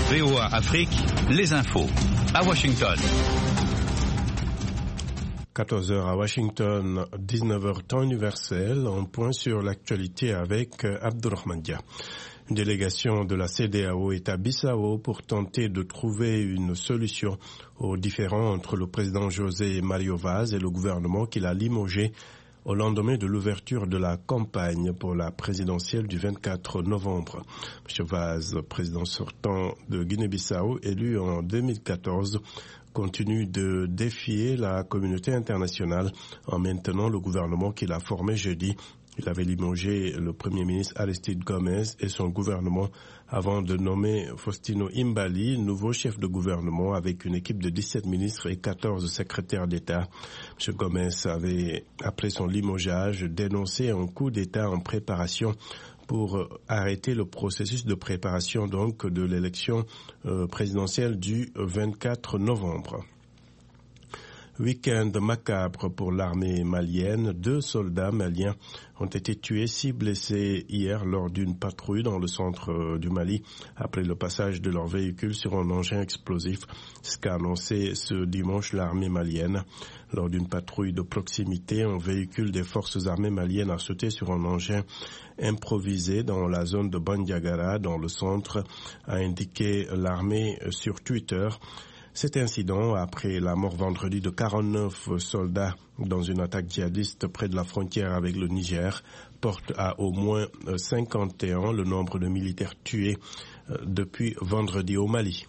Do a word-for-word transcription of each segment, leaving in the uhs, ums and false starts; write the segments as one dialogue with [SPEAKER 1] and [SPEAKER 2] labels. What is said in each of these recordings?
[SPEAKER 1] V O A Afrique, les infos. À Washington.
[SPEAKER 2] quatorze heures à Washington, dix-neuf heures temps universel, on point sur l'actualité avec Abdourahmane Dia. Une délégation de la C D A O est à Bissau pour tenter de trouver une solution aux différends entre le président José Mario Vaz et le gouvernement qu'il a limogé au lendemain de l'ouverture de la campagne pour la présidentielle du vingt-quatre novembre. M. Vaz, président sortant de Guinée-Bissau, élu en deux mille quatorze, continue de défier la communauté internationale en maintenant le gouvernement qu'il a formé jeudi. Il avait limogé le Premier ministre Aristide Gomez et son gouvernement avant de nommer Faustino Imbali, nouveau chef de gouvernement avec une équipe de dix-sept ministres et quatorze secrétaires d'État. M. Gomez avait, après son limogeage, dénoncé un coup d'État en préparation pour arrêter le processus de préparation donc de l'élection euh, présidentielle du vingt-quatre novembre. Week-end macabre pour l'armée malienne. Deux soldats maliens ont été tués, six blessés hier lors d'une patrouille dans le centre du Mali après le passage de leur véhicule sur un engin explosif. Ce qu'a annoncé ce dimanche l'armée malienne. Lors d'une patrouille de proximité, un véhicule des forces armées maliennes a sauté sur un engin improvisé dans la zone de Bandiagara, dans le centre, a indiqué l'armée sur Twitter. Cet incident, après la mort vendredi de quarante-neuf soldats dans une attaque djihadiste près de la frontière avec le Niger, porte à au moins cinquante et un le nombre de militaires tués depuis vendredi au Mali.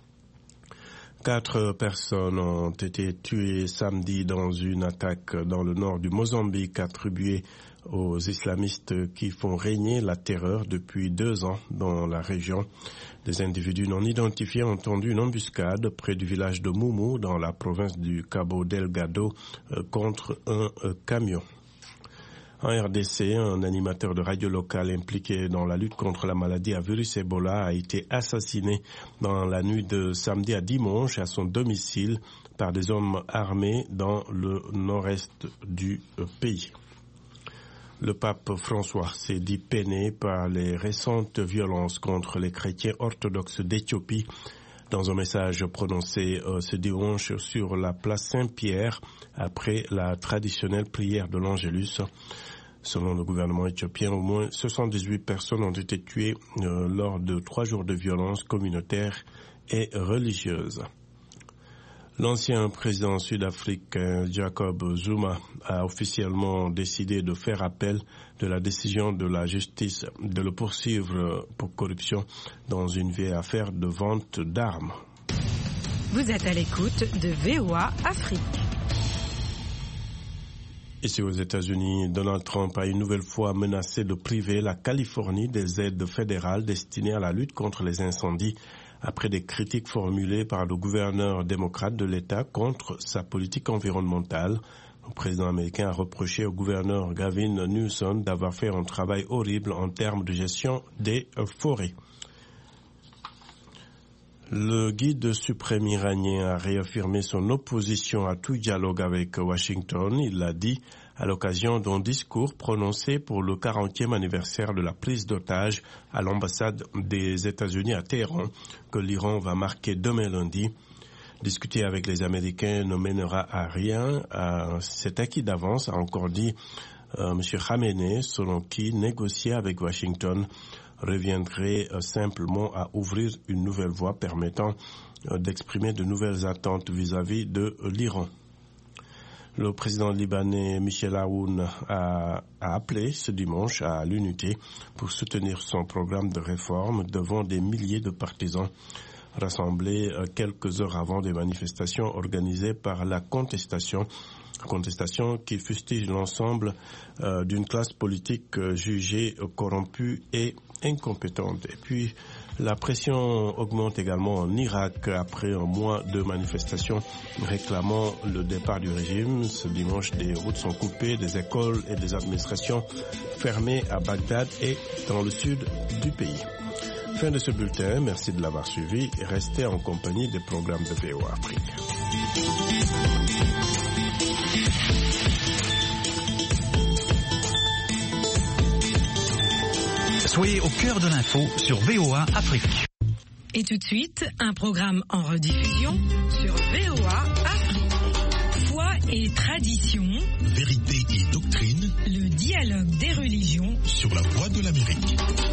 [SPEAKER 2] Quatre personnes ont été tuées samedi dans une attaque dans le nord du Mozambique attribuée aux islamistes qui font régner la terreur depuis deux ans dans la région. Des individus non identifiés ont tendu une embuscade près du village de Moumou dans la province du Cabo Delgado euh, contre un euh, camion. En R D C, un animateur de radio locale impliqué dans la lutte contre la maladie à virus Ebola a été assassiné dans la nuit de samedi à dimanche à son domicile par des hommes armés dans le nord-est du euh, pays. Le pape François s'est dit peiné par les récentes violences contre les chrétiens orthodoxes d'Éthiopie. Dans un message prononcé euh, ce dimanche sur la place Saint-Pierre après la traditionnelle prière de l'Angélus. Selon le gouvernement éthiopien, au moins soixante-dix-huit personnes ont été tuées euh, lors de trois jours de violences communautaires et religieuses. L'ancien président sud-africain Jacob Zuma a officiellement décidé de faire appel de la décision de la justice de le poursuivre pour corruption dans une vieille affaire de vente d'armes.
[SPEAKER 3] Vous êtes à l'écoute de V O A Afrique.
[SPEAKER 2] Ici aux États-Unis, Donald Trump a une nouvelle fois menacé de priver la Californie des aides fédérales destinées à la lutte contre les incendies après des critiques formulées par le gouverneur démocrate de l'État contre sa politique environnementale. Le président américain a reproché au gouverneur Gavin Newsom d'avoir fait un travail horrible en termes de gestion des forêts. Le guide suprême iranien a réaffirmé son opposition à tout dialogue avec Washington. Il l'a dit à l'occasion d'un discours prononcé pour le quarantième anniversaire de la prise d'otages à l'ambassade des États-Unis à Téhéran, que l'Iran va marquer demain lundi. Discuter avec les Américains ne mènera à rien. C'est acquis d'avance, a encore dit euh, M. Khamenei, selon qui négocier avec Washington reviendrait euh, simplement à ouvrir une nouvelle voie permettant euh, d'exprimer de nouvelles attentes vis-à-vis de euh, l'Iran. Le président libanais Michel Aoun a, a appelé ce dimanche à l'unité pour soutenir son programme de réforme devant des milliers de partisans rassemblés euh, quelques heures avant des manifestations organisées par la contestation. Contestation qui fustige l'ensemble euh, d'une classe politique euh, jugée euh, corrompue et incompétente. Et puis, la pression augmente également en Irak après un mois de manifestations réclamant le départ du régime. Ce dimanche, des routes sont coupées, des écoles et des administrations fermées à Bagdad et dans le sud du pays. Fin de ce bulletin, merci de l'avoir suivi et restez en compagnie des programmes de V O A Afrique.
[SPEAKER 1] Soyez au cœur de l'info sur V O A Afrique.
[SPEAKER 3] Et tout de suite, un programme en rediffusion sur V O A Afrique. Foi et tradition,
[SPEAKER 4] vérité et doctrine,
[SPEAKER 3] le dialogue des religions
[SPEAKER 4] sur la voie de l'Amérique.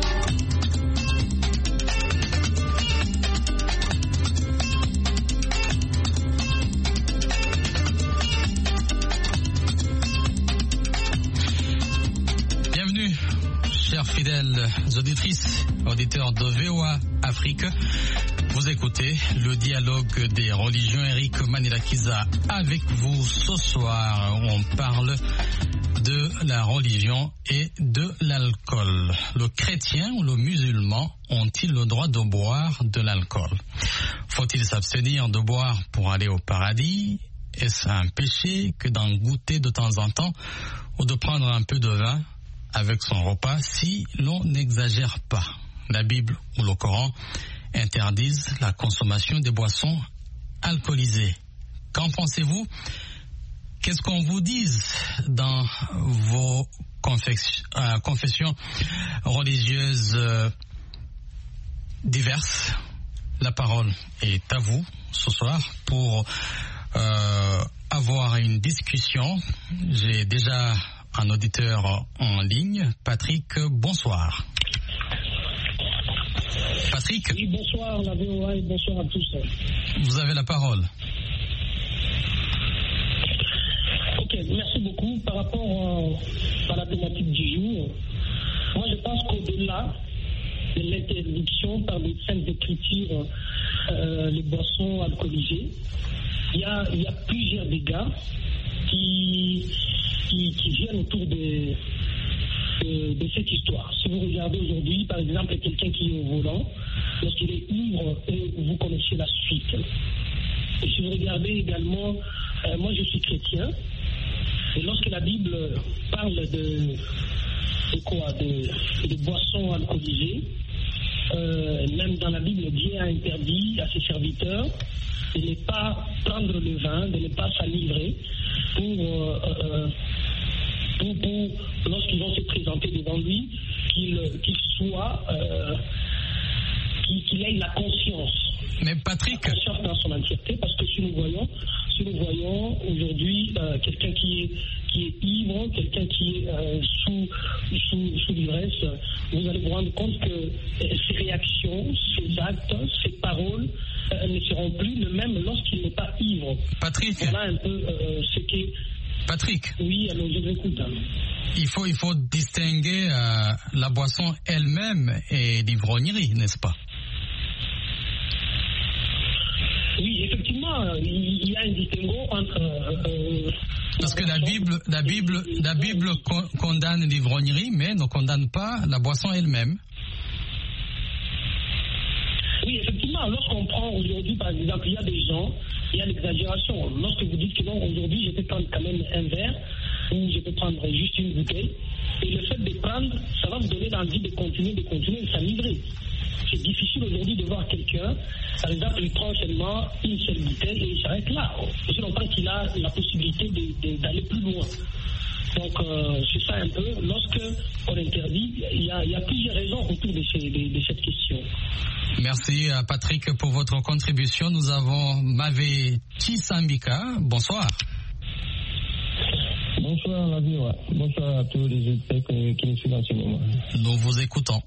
[SPEAKER 1] Chers fidèles auditrices, auditeurs de V O A Afrique, vous écoutez le dialogue des religions. Eric Manilakiza avec vous ce soir. On parle de la religion et de l'alcool. Le chrétien ou le musulman ont-ils le droit de boire de l'alcool? Faut-il s'abstenir de boire pour aller au paradis? Est-ce un péché que d'en goûter de temps en temps ou de prendre un peu de vin avec son repas si l'on n'exagère pas? La Bible ou le Coran interdisent la consommation des boissons alcoolisées. Qu'en pensez-vous? Qu'est-ce qu'on vous dit dans vos confes- euh, confessions religieuses euh, diverses? La parole est à vous ce soir pour euh, avoir une discussion. J'ai déjà un auditeur en ligne. Patrick, bonsoir. Patrick.
[SPEAKER 5] Oui, bonsoir la V O A et bonsoir à tous.
[SPEAKER 1] Vous avez la parole.
[SPEAKER 5] Ok, merci beaucoup. Par rapport euh, à la thématique du jour, moi je pense qu'au-delà de l'interdiction par les saintes écritures, euh, les boissons alcoolisées, il y a, il y a plusieurs dégâts qui Qui, qui viennent autour de, de, de cette histoire. Si vous regardez aujourd'hui, par exemple, quelqu'un qui est au volant, lorsqu'il est ivre, vous connaissez la suite. Et si vous regardez également, euh, moi je suis chrétien, et lorsque la Bible parle de, de quoi, de, de boissons alcoolisées, euh, même dans la Bible, Dieu a interdit à ses serviteurs de ne pas prendre le vin, de ne pas s'enivrer pour, euh, euh, pour, pour lorsqu'ils vont se présenter devant lui, qu'il qu'il soit, euh, qu'il, qu'il ait la conscience.
[SPEAKER 1] Mais Patrick,
[SPEAKER 5] la conscience dans son entièreté, parce que si nous voyons, si nous voyons aujourd'hui euh, quelqu'un qui est qui est ivre, quelqu'un qui est euh, sous, sous, sous l'ivresse, vous allez vous rendre compte que euh, ses réactions, ses actes, ses paroles euh, ne seront plus le même lorsqu'il n'est pas ivre.
[SPEAKER 1] Patrick.
[SPEAKER 5] Voilà un peu euh, ce qui
[SPEAKER 1] Patrick.
[SPEAKER 5] Oui, alors je vous écoute. Hein.
[SPEAKER 1] Il faut, il faut distinguer euh, la boisson elle-même et l'ivrognerie, n'est-ce pas?
[SPEAKER 5] Oui, effectivement, il y a un distinguo entre. Euh,
[SPEAKER 1] Parce que la Bible, la Bible, la Bible con- condamne l'ivrognerie, mais ne condamne pas la boisson elle-même.
[SPEAKER 5] Oui, effectivement, lorsqu'on prend aujourd'hui, par exemple, il y a des gens, il y a l'exagération. Lorsque vous dites que non, aujourd'hui, je peux prendre quand même un verre, ou je peux prendre juste une bouteille, et le fait de prendre, ça va vous donner l'envie de continuer, de continuer, de s'enivrer. C'est difficile aujourd'hui de voir quelqu'un, par exemple, il prend seulement une seule bouteille et il s'arrête là. Aussi longtemps qu'il a la possibilité de, de, d'aller plus loin. Donc, euh, c'est ça un peu. Lorsque on interdit, il y a, il y a plusieurs raisons autour de, ces, de, de cette question.
[SPEAKER 1] Merci à Patrick pour votre contribution. Nous avons Mavé Chisambika. Bonsoir.
[SPEAKER 6] Bonsoir, la vie, ouais. Bonsoir à tous les auditeurs qui nous suivent en ce moment.
[SPEAKER 1] Nous vous écoutons.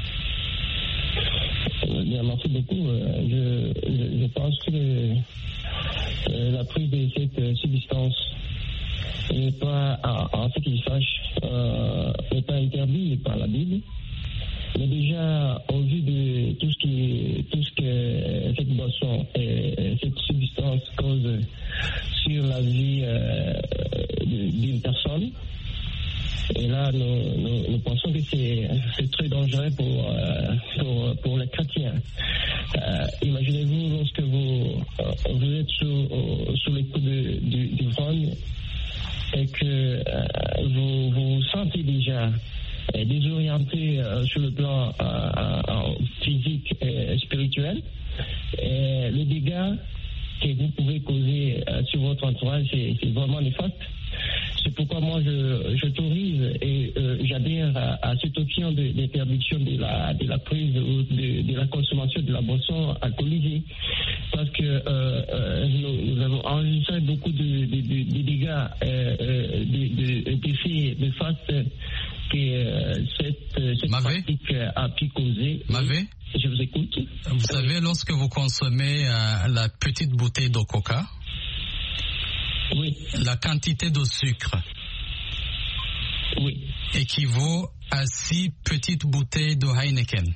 [SPEAKER 6] Bien, merci beaucoup. Je, je, je pense que le, euh, la prise de cette euh, substance n'est pas, en, en ce qu'il sache, euh, n'est pas interdite par la Bible. Mais déjà, au vu de tout ce qui, tout ce que cette boisson et cette substance cause sur la vie euh, d'une personne, et là, nous, nous, nous pensons que c'est, c'est très dangereux pour, euh, pour, pour les chrétiens. Euh, imaginez-vous lorsque vous, euh, vous êtes sous, euh, sous les coups de, du, du vent et que euh, vous, vous vous sentez déjà euh, désorienté euh, sur le plan euh, euh, physique et spirituel. Et le dégât que vous pouvez causer euh, sur votre entourage, c'est, c'est vraiment néfaste. C'est pourquoi moi je j'autorise et euh, j'adhère à, à cette option de, d'interdiction de la de la prise ou de, de la consommation de la boisson alcoolisée, parce que euh, euh, nous, nous avons enregistré beaucoup de, de, de, de dégâts, euh, de, de, d'effets de face que euh, cette, cette pratique a pu causer.
[SPEAKER 1] Mavé,
[SPEAKER 6] je vous écoute.
[SPEAKER 1] Vous savez, lorsque vous consommez euh, la petite bouteille de coca,
[SPEAKER 6] oui,
[SPEAKER 1] la quantité de sucre,
[SPEAKER 6] oui,
[SPEAKER 1] équivaut à six petites bouteilles de Heineken.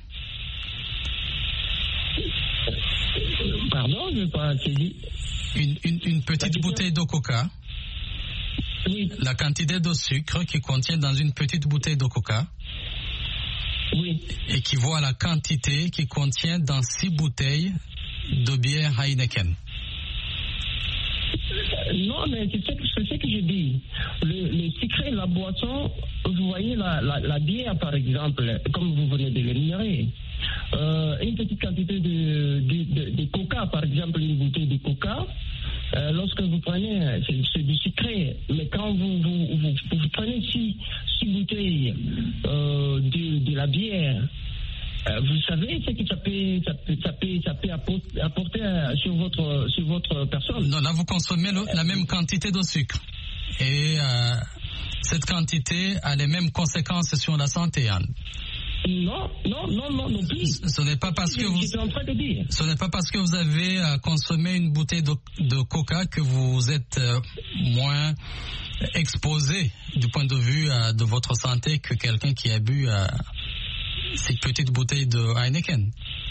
[SPEAKER 6] Pardon, je n'ai pas saisi.
[SPEAKER 1] Une, une, une petite bouteille de coca,
[SPEAKER 6] oui,
[SPEAKER 1] la quantité de sucre qui contient dans une petite bouteille de coca,
[SPEAKER 6] oui,
[SPEAKER 1] équivaut à la quantité qui contient dans six bouteilles de bière Heineken.
[SPEAKER 6] Non, mais c'est ce que, c'est ce que je dis. Le, le sucré, la boisson, vous voyez la, la, la bière par exemple, comme vous venez de l'énumérer. Euh, une petite quantité de, de, de, de coca, par exemple, une bouteille de coca, euh, lorsque vous prenez, c'est, c'est du sucré, mais quand vous, vous, vous, vous prenez six, six bouteilles euh, de, de la bière, Euh, vous savez ce que ça peut, ça peut, ça peut, ça peut apporter, apporter sur votre, sur votre personne.
[SPEAKER 1] Non, là vous consommez le, la même quantité de sucre. Et euh, cette quantité a les mêmes conséquences sur la santé, Anne.
[SPEAKER 6] Non, non, non, non, non plus.
[SPEAKER 1] Ce n'est pas parce que vous,
[SPEAKER 6] j'étais en train de dire.
[SPEAKER 1] Ce n'est pas parce que vous avez euh, consommé une bouteille de, de coca que vous êtes euh, moins exposé du point de vue euh, de votre santé que quelqu'un qui a bu euh, cette petite bouteille de Heineken.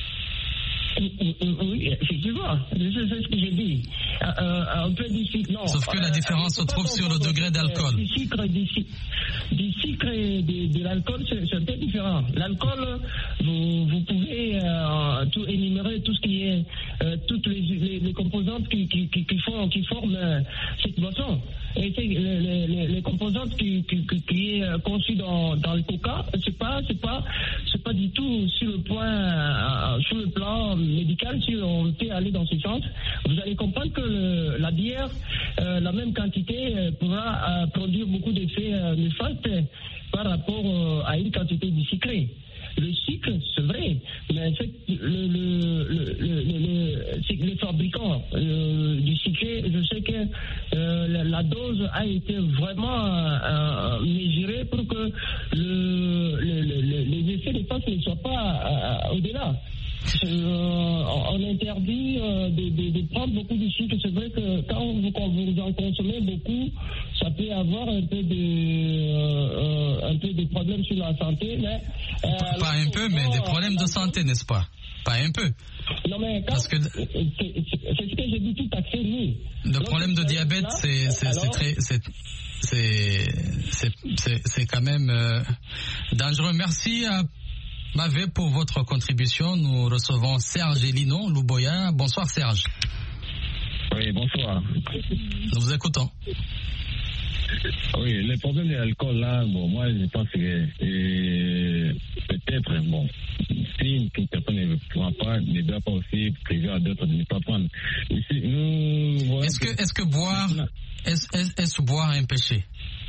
[SPEAKER 6] Oui, effectivement, c'est ce que j'ai dit. Euh, un peu du sucre, non.
[SPEAKER 1] Sauf que la différence euh, se trouve sur le degré d'alcool.
[SPEAKER 6] Du sucre, du, du sucre et de, de l'alcool, c'est, c'est un peu différent. L'alcool, vous, vous pouvez euh, tout énumérer, tout ce qui est, euh, toutes les, les, les composantes qui, qui, qui, qui, font, qui forment euh, cette boisson. Et c'est les, les, les composantes qui, qui, qui est conçues dans, dans le coca, c'est pas, c'est pas, c'est pas du tout sur le point, euh, sur le plan médical, si on peut aller dans ce sens. Vous allez comprendre que le, la bière, euh, la même quantité, euh, pourra euh, produire beaucoup d'effets euh, néfastes par rapport euh, à une quantité de sucré. Le sucre, c'est vrai, mais c'est le, le, le, le, le, c'est les fabricants euh, du sucré, je sais que euh, la, la dose a été vraiment euh, mesurée pour que le, le, le, les effets néfastes ne soient pas euh, au-delà. Euh, on interdit euh, de, de, de prendre beaucoup de sucre. C'est vrai que quand vous, quand vous en consommez beaucoup, ça peut avoir un peu de, euh, un peu de problèmes sur la santé. Mais, euh,
[SPEAKER 1] pas un peu, mais des problèmes de santé, n'est-ce pas? Pas un peu.
[SPEAKER 6] Non, mais quand,
[SPEAKER 1] parce que
[SPEAKER 6] c'est, c'est, c'est ce que j'ai dit tout à fait, oui.
[SPEAKER 1] Le
[SPEAKER 6] donc,
[SPEAKER 1] problème de diabète, là, c'est, c'est, alors, c'est très, c'est, c'est, c'est, c'est, c'est quand même euh, dangereux. Merci à Mavé pour votre contribution. Nous recevons Serge Elino Louboya. Bonsoir Serge.
[SPEAKER 7] Oui, bonsoir.
[SPEAKER 1] Nous vous écoutons.
[SPEAKER 7] Oui, le problème de l'alcool là, bon, moi je pense que euh, peut-être, bon, si une personne ne prend pas, ne doit pas aussi prévenir à d'autres de ne pas prendre. Ici, nous,
[SPEAKER 1] est-ce que, est-ce que boire, est-ce, est-ce, est-ce boire un péché?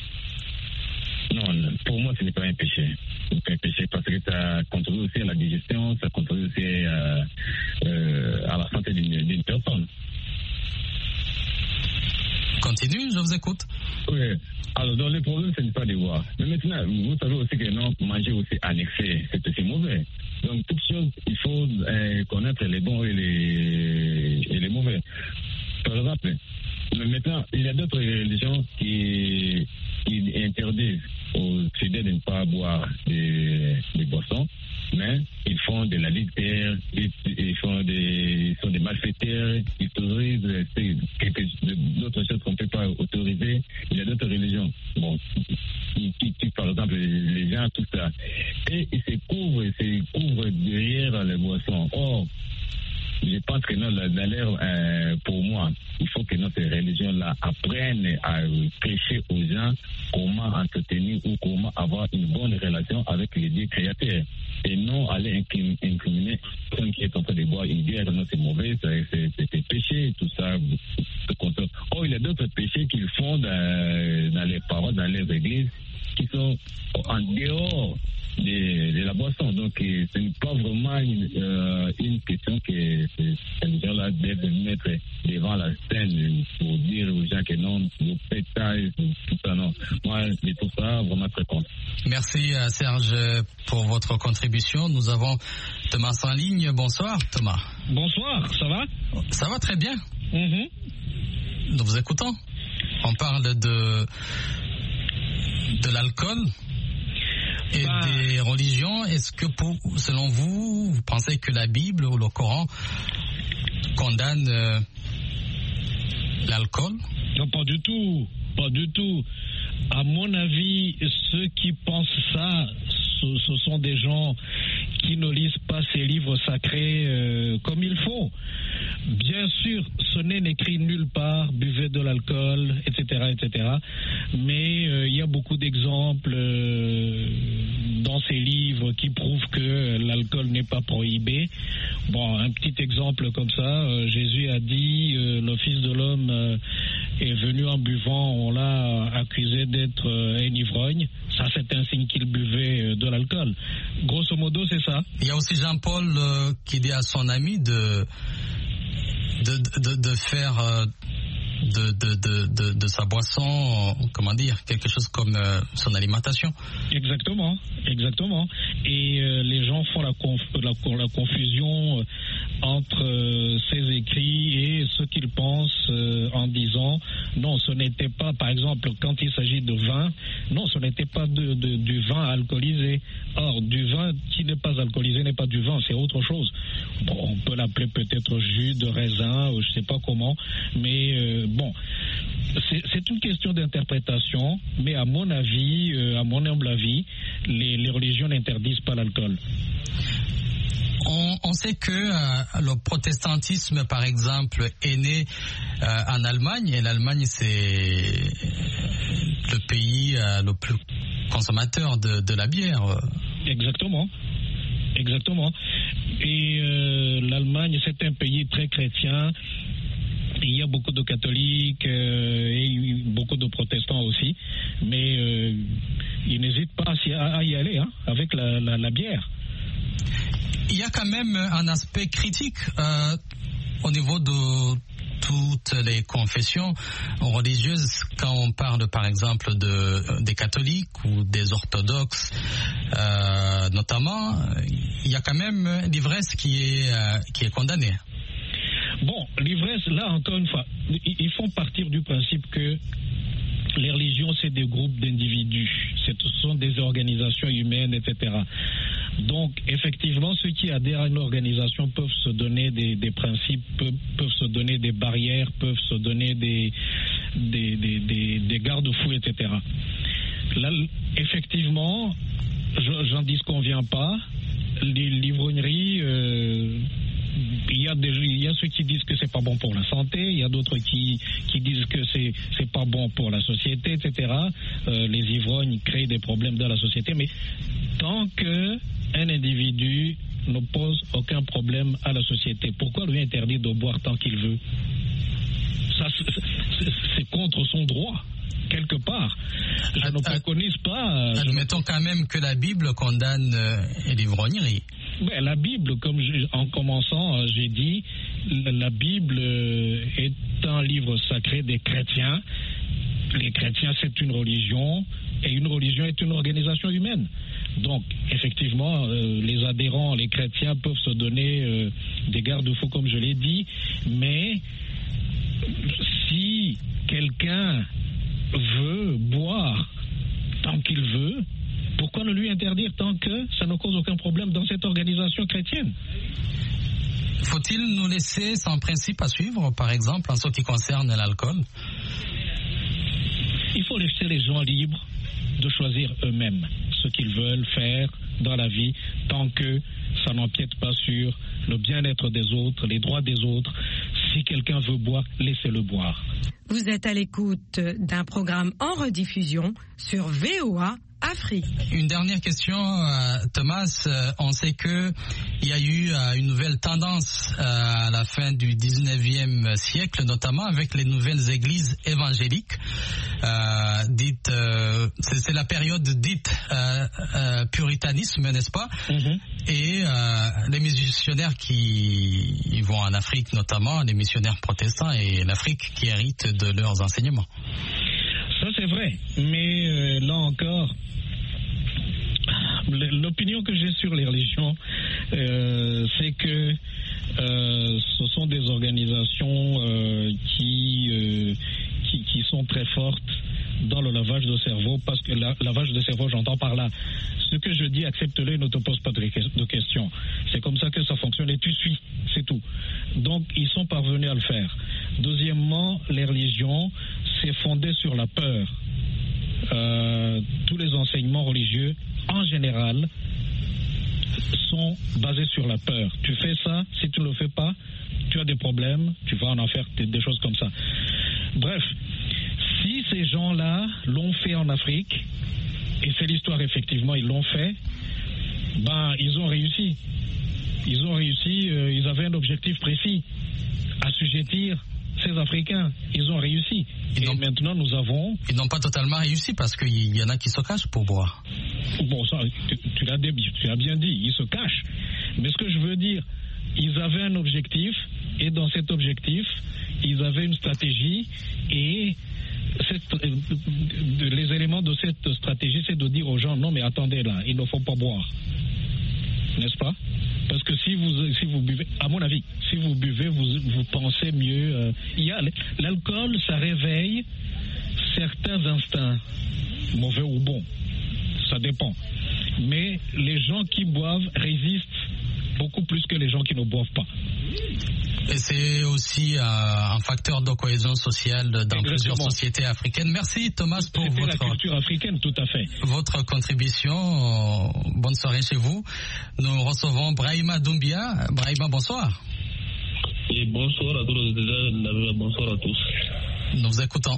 [SPEAKER 7] Non, pour moi, ce n'est pas un péché. C'est pas un péché parce que ça contribue aussi à la digestion, ça contribue aussi euh, euh, à la santé d'une, d'une personne.
[SPEAKER 1] Continue, je vous écoute.
[SPEAKER 7] Oui. Alors, donc, le problème, ce n'est pas de boire. Mais maintenant, vous savez aussi que non, manger aussi en excès, c'est aussi mauvais. Donc, toute chose, il faut euh, connaître les bons et les, et les mauvais. Par exemple, mais maintenant, il y a d'autres religions qui, qui interdisent aux fidèles de ne pas boire des, des boissons, mais ils font de la litière, ils, ils font des, ils sont des malfaiteurs, ils autorisent quelque, d'autres choses qu'on ne peut pas autoriser. Il y a d'autres religions, bon, qui, qui, qui par exemple les gens, tout ça, et ils se couvrent, ils se couvrent derrière les boissons. Or, je pense que non, d'ailleurs, euh, pour moi, il faut que notre religion-là apprenne à prêcher aux gens comment entretenir ou comment avoir une bonne relation avec les dieux créateurs. Et non aller incriminer quelqu'un qui est en train de boire une bière, non, c'est mauvais, c'est, c'est, c'est péché, tout ça. Or, il y a d'autres péchés qu'ils font dans, dans les paroles, dans les églises, qui sont en dehors de, de la boisson. Donc, ce n'est pas vraiment une, euh, une question que ces gens-là doivent mettre devant la scène pour dire aux gens que non, vous faites ça, tout ça, non. Moi, je trouve ça vraiment très compte.
[SPEAKER 1] Merci Serge pour votre contribution. Nous avons Thomas en ligne. Bonsoir Thomas.
[SPEAKER 8] Bonsoir, ça va?
[SPEAKER 1] Ça va très bien.
[SPEAKER 8] Mm-hmm.
[SPEAKER 1] Nous vous écoutons. On parle de, de l'alcool et bah. des religions. Est-ce que pour, selon vous, vous pensez que la Bible ou le Coran condamne euh, l'alcool?
[SPEAKER 8] Non, pas du tout. Pas du tout. À mon avis, ceux qui pensent ça, ce, ce sont des gens qui ne lisent pas ces livres sacrés euh, comme il faut. Bien sûr, ce n'est écrit nulle part, buvez de l'alcool, et cetera, et cetera. Mais euh, il y a beaucoup d'exemples euh, dans ces livres qui prouvent que l'alcool n'est pas prohibé. Bon, un petit exemple comme ça, euh, Jésus a dit, euh, le Fils de l'homme euh, est venu en buvant, on l'a accusé d'être euh, un ivrogne. Ça, c'est un signe qu'il buvait euh, de l'alcool. Grosso modo, c'est ça.
[SPEAKER 1] Il y a aussi Jean-Paul euh, qui dit à son ami de... De, de, de faire euh, de, de, de, de, de sa boisson, euh, comment dire, quelque chose comme euh, son alimentation.
[SPEAKER 8] Exactement, exactement. Et euh, les gens font la, conf, la, la confusion entre euh, ces écrits et ce qu'ils pensent euh, en disant non, ce n'était pas, par exemple, quand il s'agit de vin, non, ce n'était pas de, de, du vin alcoolisé. Or, du vin qui n'est pas alcoolisé n'est pas du vin, c'est autre chose. Bon, on peut l'appeler peut-être jus de raisin, ou je ne sais pas comment, mais euh, bon, c'est, c'est une question d'interprétation, mais à mon avis, euh, à mon humble avis, les, les religions n'interdisent pas l'alcool.
[SPEAKER 1] On, on sait que euh, le protestantisme, par exemple, est né euh, en Allemagne, et l'Allemagne, c'est le pays euh, le plus consommateur de, de la bière.
[SPEAKER 8] Exactement. Exactement. Et euh, l'Allemagne, c'est un pays très chrétien. Il y a beaucoup de catholiques euh, et beaucoup de protestants aussi. Mais euh, ils n'hésitent pas à y aller hein, avec la, la, la bière.
[SPEAKER 1] Il y a quand même un aspect critique euh, au niveau de toutes les confessions religieuses quand on parle par exemple de, des catholiques ou des orthodoxes euh, notamment, il y a quand même l'ivresse qui est, euh, qui est condamnée.
[SPEAKER 8] Bon, l'ivresse, là encore une fois, ils font partir du principe que les religions, c'est des groupes d'individus, ce sont des organisations humaines, et cetera. Donc, effectivement, ceux qui adhèrent à une organisation peuvent se donner des, des principes, peuvent, peuvent se donner des barrières, peuvent se donner des, des, des, des, des garde-fous, et cetera. Là, effectivement, je, j'en disconviens pas. L'ivrognerie, euh, il y a des, il y a ceux qui disent que c'est pas bon pour la santé, il y a d'autres qui, qui disent que c'est, c'est pas bon pour la société, et cetera. Euh, les ivrognes créent des problèmes dans la société, mais tant que un individu ne pose aucun problème à la société, pourquoi lui interdire de boire tant qu'il veut? Ça, c'est, c'est contre son droit, quelque part. Je Ad, ne préconise pas...
[SPEAKER 1] Admettons quand même que la Bible condamne euh, l'ivrognerie.
[SPEAKER 8] Ben, la Bible, comme je, en commençant, j'ai dit, la Bible est un livre sacré des chrétiens. Les chrétiens, c'est une religion, et une religion est une organisation humaine. Donc, effectivement, euh, les adhérents, les chrétiens peuvent se donner euh, des garde-fous, comme je l'ai dit, mais si quelqu'un veut boire tant qu'il veut, pourquoi ne lui interdire tant que ça ne cause aucun problème dans cette organisation chrétienne?
[SPEAKER 1] Faut-il nous laisser sans principe à suivre, par exemple, en ce qui concerne l'alcool?
[SPEAKER 8] Il faut laisser les gens libres de choisir eux-mêmes ce qu'ils veulent faire dans la vie, tant que ça n'empiète pas sur le bien-être des autres, les droits des autres. Si quelqu'un veut boire, laissez-le boire.
[SPEAKER 3] Vous êtes à l'écoute d'un programme en rediffusion sur V O A Afrique.
[SPEAKER 1] Une dernière question, euh, Thomas. Euh, on sait que il y a eu euh, une nouvelle tendance euh, à la fin du dix-neuvième siècle, notamment avec les nouvelles églises évangéliques. Euh, dites, euh, c'est, c'est la période dite euh, euh, puritanisme, n'est-ce pas? Mm-hmm. Et euh, les missionnaires qui ils vont en Afrique, notamment les missionnaires protestants, et l'Afrique qui hérite de leurs enseignements.
[SPEAKER 8] Ça c'est vrai, mais euh, là encore, l'opinion que j'ai sur les religions, euh, c'est que euh, ce sont des organisations euh, qui, euh, qui qui sont très fortes dans le lavage de cerveau, parce que la, lavage de cerveau, j'entends par là, ce que je dis, accepte-le et ne te pose pas de, de questions. C'est comme ça que ça fonctionne et tu suis, c'est tout. Donc, ils sont parvenus à le faire. Deuxièmement, les religions, c'est fondé sur la peur. Euh, tous les enseignements religieux, en général, sont basés sur la peur. Tu fais ça, si tu ne le fais pas, tu as des problèmes, tu vas en en faire des, des choses comme ça. Bref, si ces gens-là l'ont fait en Afrique, et c'est l'histoire effectivement, ils l'ont fait, ben ils ont réussi. Ils ont réussi, euh, ils avaient un objectif précis, assujettir ces Africains. Ils ont réussi. Ils et maintenant nous avons...
[SPEAKER 1] Ils n'ont pas totalement réussi parce qu'il y en a qui se cachent pour boire.
[SPEAKER 8] Bon, ça, tu, tu, l'as, tu l'as bien dit, ils se cachent. Mais ce que je veux dire, ils avaient un objectif, et dans cet objectif, ils avaient une stratégie, et cette, les éléments de cette stratégie, c'est de dire aux gens, non mais attendez là, il ne faut pas boire. N'est-ce pas? Parce que si vous, si vous buvez, à mon avis, si vous buvez, vous, vous pensez mieux. Euh, il y a, l'alcool, ça réveille certains instincts, mauvais ou bons, ça dépend. Mais les gens qui boivent résistent beaucoup plus que les gens qui ne boivent pas.
[SPEAKER 1] Et c'est aussi euh, un facteur de cohésion sociale dans Exactement. Plusieurs sociétés africaines. Merci Thomas pour
[SPEAKER 8] C'était
[SPEAKER 1] votre,
[SPEAKER 8] la culture africaine, tout à fait.
[SPEAKER 1] votre contribution. Bonne soirée chez vous. Nous recevons Brahima Doumbia. Brahima, bonsoir.
[SPEAKER 9] Et bonsoir à tous. Bonsoir à tous.
[SPEAKER 1] Nous vous écoutons.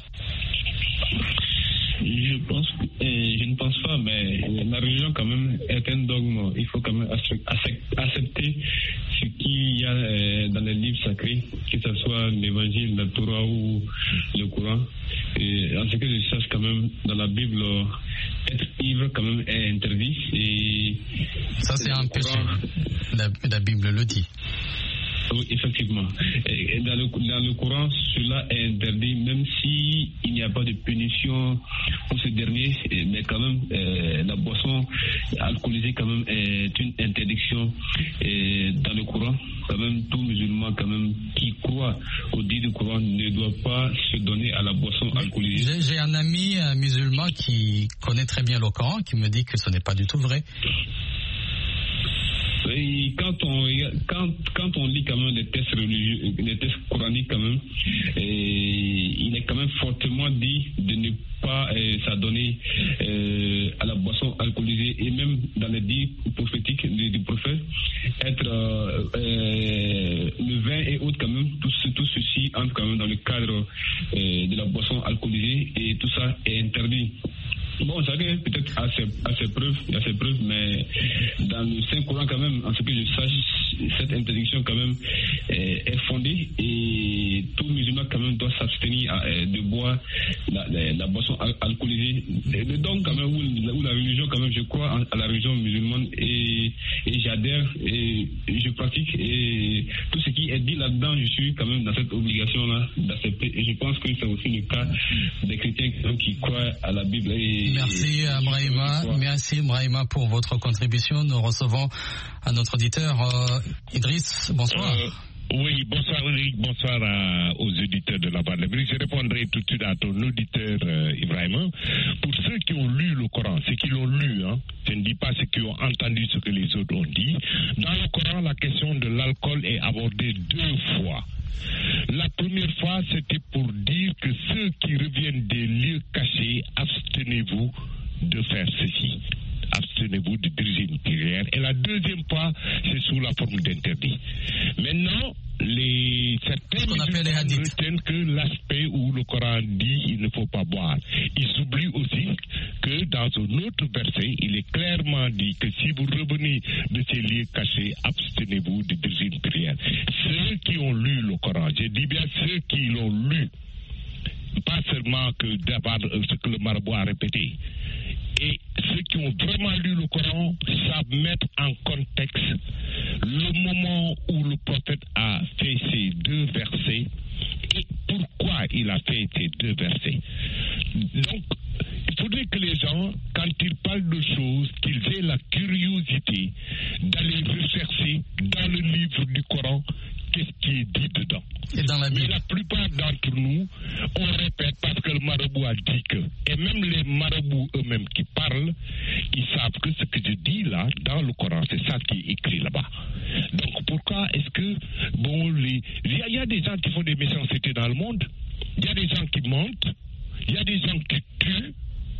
[SPEAKER 9] Je pense, euh, je ne pense pas, mais la religion quand même est un dogme. Il faut quand même accepter ce qu'il y a euh, dans les livres sacrés, que ce soit l'évangile, la Torah ou le Coran. Et en ce que je sache quand même, dans la Bible, être ivre quand même est interdit. Et
[SPEAKER 1] ça c'est un péché. La, la Bible le dit.
[SPEAKER 9] Oui, effectivement. Et dans, le, dans le Coran, cela est interdit, même s'il n'y a pas de punition pour ce dernier, mais quand même, euh, la boisson alcoolisée quand même est une interdiction. Et dans le Coran, quand même, tout musulman quand même qui croit au dit du Coran ne doit pas se donner à la boisson alcoolisée.
[SPEAKER 1] J'ai, j'ai un ami un musulman qui connaît très bien le Coran, qui me dit que ce n'est pas du tout vrai.
[SPEAKER 9] Et quand on quand quand on lit quand même les textes religieux, les textes coraniques quand même, et il est quand même fortement dit de ne pas euh, s'adonner euh, à la boisson alcoolisée, et même dans les dits prophétiques du, du prophète, être euh, euh, le vin et autres quand même, tout, tout ceci entre quand même dans le cadre euh, de la boisson alcoolisée, et tout ça est interdit. Bon, chacun peut-être à ses, à ses preuves, à ses preuves, mais dans le Saint-Coran quand même, en ce que je sache, cette interdiction quand même est, est fondée, et tout musulman quand même doit s'abstenir à, de boire la, la, la boisson al- alcoolisée. Et donc quand même, où, où la religion quand même, je crois à la religion musulmane, et, et j'adhère, et je pratique, et tout ce qui est dit là-dedans, je suis quand même dans cette obligation-là d'accepter, et je pense que c'est aussi le cas des chrétiens qui croient à la Bible. Et
[SPEAKER 1] Merci Brahima, merci Brahima pour votre contribution. Nous recevons un autre auditeur, euh, Idriss, bonsoir. Euh,
[SPEAKER 10] oui, bonsoir Eric, bonsoir à, aux auditeurs de la Voix de l'Amérique. Je répondrai tout de suite à ton auditeur euh, Ibrahima. Pour ceux qui ont lu le Coran, ceux qui l'ont lu, hein, je ne dis pas ceux qui ont entendu ce que les autres ont dit. Dans le Coran, la question de l'alcool est abordée deux fois. La première fois, c'était pour dire que ceux qui reviennent des lieux cachés, abstenez-vous de faire ceci. Abstenez-vous de diriger une prière. Et la deuxième fois, c'est sous la forme d'interdit. Maintenant, les certains
[SPEAKER 1] ce qu'on appelle les hadiths.
[SPEAKER 10] retiennent que l'aspect où le Coran dit il ne faut pas boire. Ils oublient aussi que dans un autre verset, il est clairement dit que si vous revenez de ces lieux cachés, abstenez-vous de dire une prière. Ceux qui ont lu le Coran, je dis bien ceux qui l'ont lu, pas seulement que d'avoir ce que le marabout a répété. Et ceux qui ont vraiment lu le Coran savent mettre en contexte le moment où le prophète a fait ces deux versets et pourquoi il a fait ces deux versets. Donc, il faudrait que les gens, quand ils parlent de choses, qu'ils aient la curiosité d'aller rechercher dans le livre du Coran qu'est-ce qui est dit dedans.
[SPEAKER 1] Et dans la Bible.
[SPEAKER 10] Mais la plupart d'entre nous, on répète parce que le marabout a dit que. Et même les marabouts eux-mêmes qui parlent, ils savent que ce que je dis là, dans le Coran, c'est ça qui est écrit là-bas. Donc pourquoi est-ce que, bon, les... il y a des gens qui font des méchancetés dans le monde, il y a des gens qui mentent, il y a des gens qui tuent,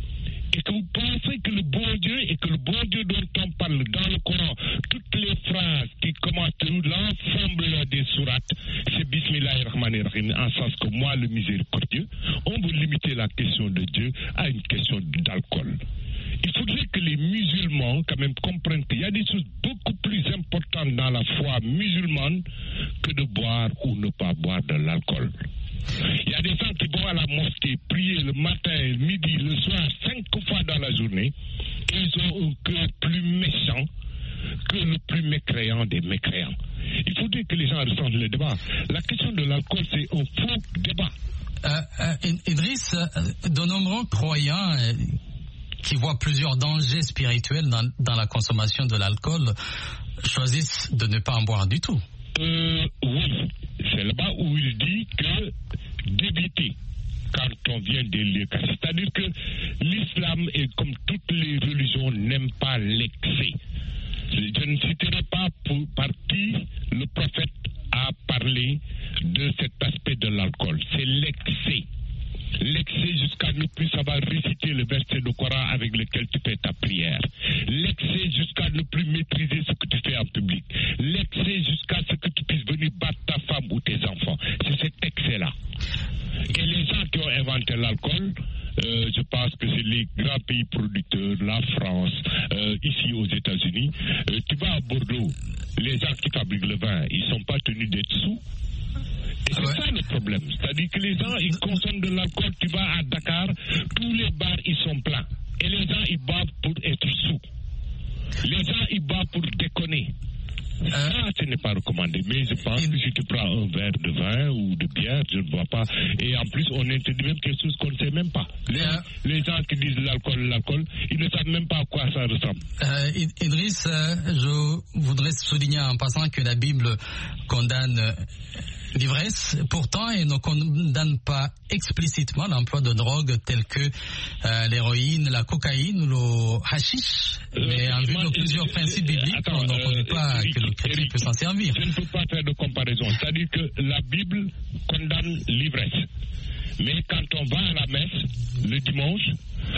[SPEAKER 10] et que vous pensez que le bon Dieu, et que le bon Dieu dont on parle dans le Coran, toutes les phrases qui commencent l'ensemble des sourates, c'est Bismillahirrahmanirrahim, en sens que moi, le miséricordieux, on veut limiter la question de Dieu à une question d'alcool. Il faudrait que les musulmans quand même comprennent qu'il y a des choses beaucoup plus importantes dans la foi musulmane que de boire ou ne pas boire de l'alcool. Il y a des gens qui vont à la mosquée prier le matin, le midi, le soir, cinq fois dans la journée, et ils ont un cœur plus méchant que le plus mécréant des mécréants. Il faudrait que les gens ressentent le débat. La question de l'alcool, c'est un faux débat.
[SPEAKER 1] Euh, euh, Idriss, de nombreux croyants euh, qui voient plusieurs dangers spirituels dans, dans la consommation de l'alcool choisissent de ne pas en boire du tout.
[SPEAKER 10] Euh, oui, c'est là-bas où il dit que d'éviter quand on vient des lieux cachés. C'est-à-dire que l'islam, est comme toutes les religions, n'aime pas l'excès. Je ne citerai pas pour, par qui le prophète a parlé de cet aspect de l'alcool. C'est l'excès. L'excès jusqu'à ne plus savoir réciter le verset du Coran avec lequel tu fais ta prière. L'excès jusqu'à ne plus maîtriser ce que tu fais en public. L'excès jusqu'à ce que tu puisses venir battre ta femme ou tes enfants. C'est cet excès-là. Et les gens qui ont inventé l'alcool, euh, je pense que c'est les grands pays producteurs, la France, euh, ici aux États-Unis. Euh, tu vas à Bordeaux, les gens qui fabriquent le vin, ils ne sont pas tenus d'être sous. Et c'est ouais. ça le problème. C'est-à-dire que les gens, ils consomment de l'alcool. Tu vas à Dakar, tous les bars, ils sont pleins. Et les gens, ils boivent pour être sous. Les gens, ils boivent pour déconner. Euh, ça, ce n'est pas recommandé. Mais je pense que si tu prends un verre de vin ou de bière, je ne vois pas. Et en plus, on interdit même quelque chose qu'on ne sait même pas. Les, euh, les gens qui disent l'alcool, l'alcool, ils ne savent même pas à quoi ça ressemble.
[SPEAKER 1] Euh, Idriss, euh, je voudrais souligner en passant que la Bible condamne l'ivresse. Pourtant, elle ne condamne pas explicitement l'emploi de drogues telles que euh, l'héroïne, la cocaïne ou le hashish. Euh, Mais en vue de plusieurs euh, principes bibliques, attends, on ne reconnaît euh, pas Eric, que le chrétien Eric, peut s'en servir.
[SPEAKER 10] Je ne peux pas faire de comparaison. C'est-à-dire que la Bible condamne l'ivresse. Mais quand on va à la messe le dimanche,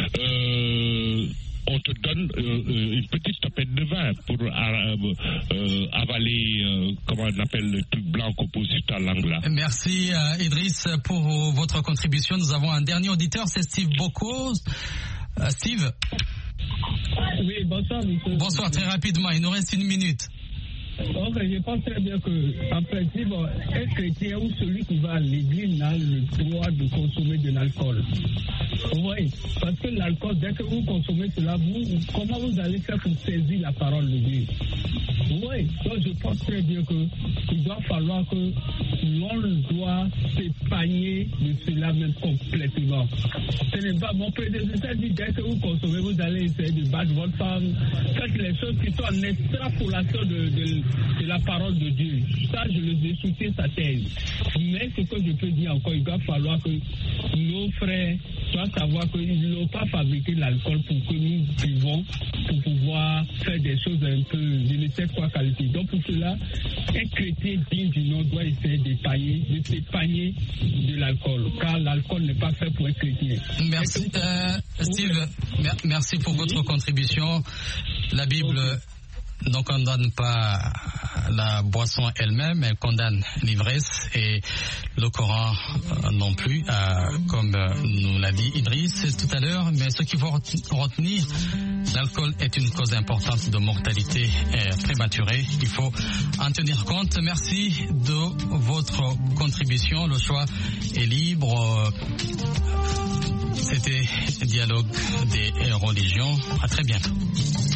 [SPEAKER 10] euh, on te donne euh, une petite tapette de vin pour euh, euh, avaler, euh, comment on appelle, le truc blanc qu'on pose sur ta langue là.
[SPEAKER 1] Merci euh, Idriss pour votre contribution. Nous avons un dernier auditeur, c'est Steve Boko. Euh, Steve.
[SPEAKER 11] Oui, bonsoir, monsieur.
[SPEAKER 1] Bonsoir, très rapidement, il nous reste une minute.
[SPEAKER 11] Donc, je pense très bien que, en principe, un chrétien ou celui qui va à l'église n'a le droit de consommer de l'alcool. Oui, parce que l'alcool, dès que vous consommez cela, vous, comment vous allez faire pour saisir la parole de Dieu? Oui, donc je pense très bien qu'il doit falloir que l'on doit s'épargner de cela même complètement. Ce n'est pas mon prédécesseur dit, dès que vous consommez, vous allez essayer de battre votre femme. Faites les choses qui sont en extrapolation de, de de la parole de Dieu. Ça, je le ai soutenu sa thèse. Mais ce que je peux dire encore, il va falloir que nos frères doivent savoir qu'ils n'ont pas fabriqué l'alcool pour que nous buvons, pour pouvoir faire des choses un peu de ne sais quoi qualité. Donc pour cela, un chrétien digne du nom doit essayer d'épargner, de s'épargner de l'alcool, car l'alcool n'est pas fait pour un chrétien.
[SPEAKER 1] Merci, euh, Steve. Oui. Merci pour votre oui. contribution. La Bible... Okay. Donc on ne donne pas la boisson elle-même, elle condamne l'ivresse et le Coran euh, non plus, euh, comme euh, nous l'a dit Idriss tout à l'heure. Mais ce qu'il faut retenir, l'alcool est une cause importante de mortalité euh, prématurée. Il faut en tenir compte. Merci de votre contribution. Le choix est libre. C'était Dialogue des religions. À très bientôt.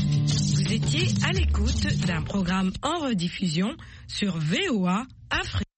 [SPEAKER 3] Vous étiez à l'écoute d'un programme en rediffusion sur V O A Afrique.